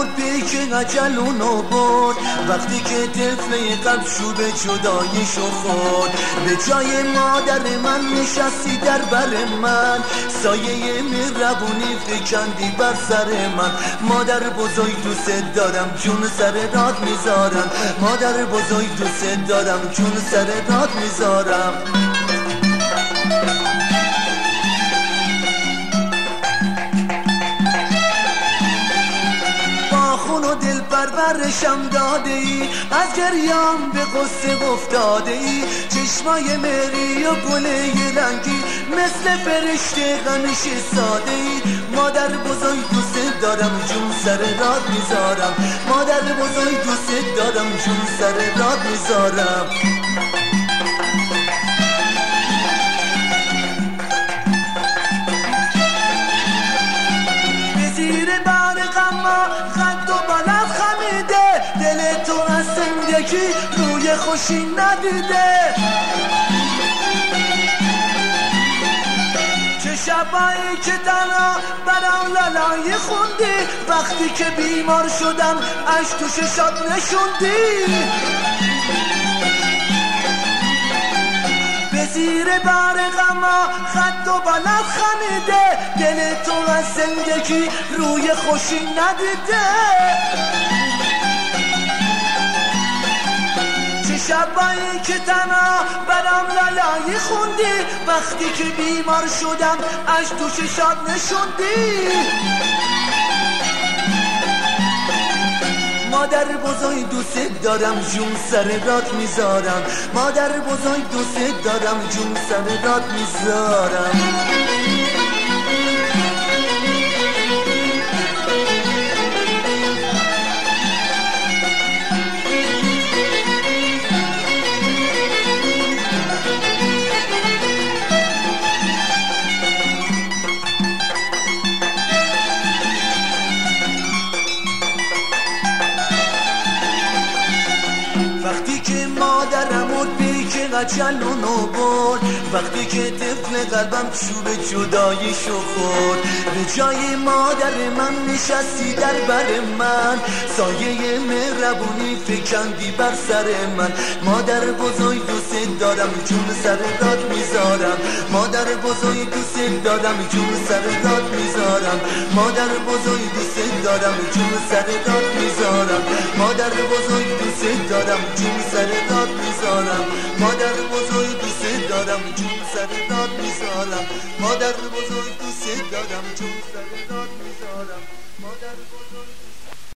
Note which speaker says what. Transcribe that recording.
Speaker 1: مرد پیک اجل اونو برد، وقتی که طفله قلب شو به جداییشو خورد. به جای مادر من نشستی در بر من، سایه مهربونی فکندی بر سر من. مادر بزرگ دوست دارم، جون سر راد میذارم. مادر بزرگ دوست دارم، جون سر راد میذارم. خون و دل پرورشم داده ای، از گریام به قصه افتاده ای. چشمای مری و گله رنگی، مثل فرشته همیشه ساده ای. مادر بزرگ دوست دارم، جون سر راد میذارم. مادر بزرگ دوست دارم، جون سر راد میذارم. به زیر بار غما خد و بلد خمیده، دل تو از زندگی روی خوشی ندیده. چه شبایی که تنها برام لالایی خوندی، وقتی که بیمار شدم عشق تو چشات نشوندی. به زیر بار غما خد و بلد خمیده، دل تو از زندگی روی خوشی ندیده. چه شبایی که تنها برام لالایی خوندی، وقتی که بیمار شدم عشق تو چشات نشوندی. مادر بزرگ دوست دارم، جون سر راد میذارم. مادر بزرگ دوست دارم، جون سر راد میذارم. وقتی که مادرم مرد پیک اجل اونو برد، وقتی که طفل قلبم چوب جداییشو خورد. به جای مادر من نشستی در بر من، سایه مهربونی فکندی بر سر من. مادر بزرگ دوست دارم، جون سر راد میذارم. مادر بزرگ دوست دارم، جون سر راد میذارم. مادر بزرگ دوست دارم، جون سر راد میذارم. مادر بزرگ دوست دارم، جون سر راد میذارم. مادر بزرگ دوست دارم، جون سر راد میذارم. مادر بزرگ دوست دارم، جون سر راد میذارم. مادر بزرگ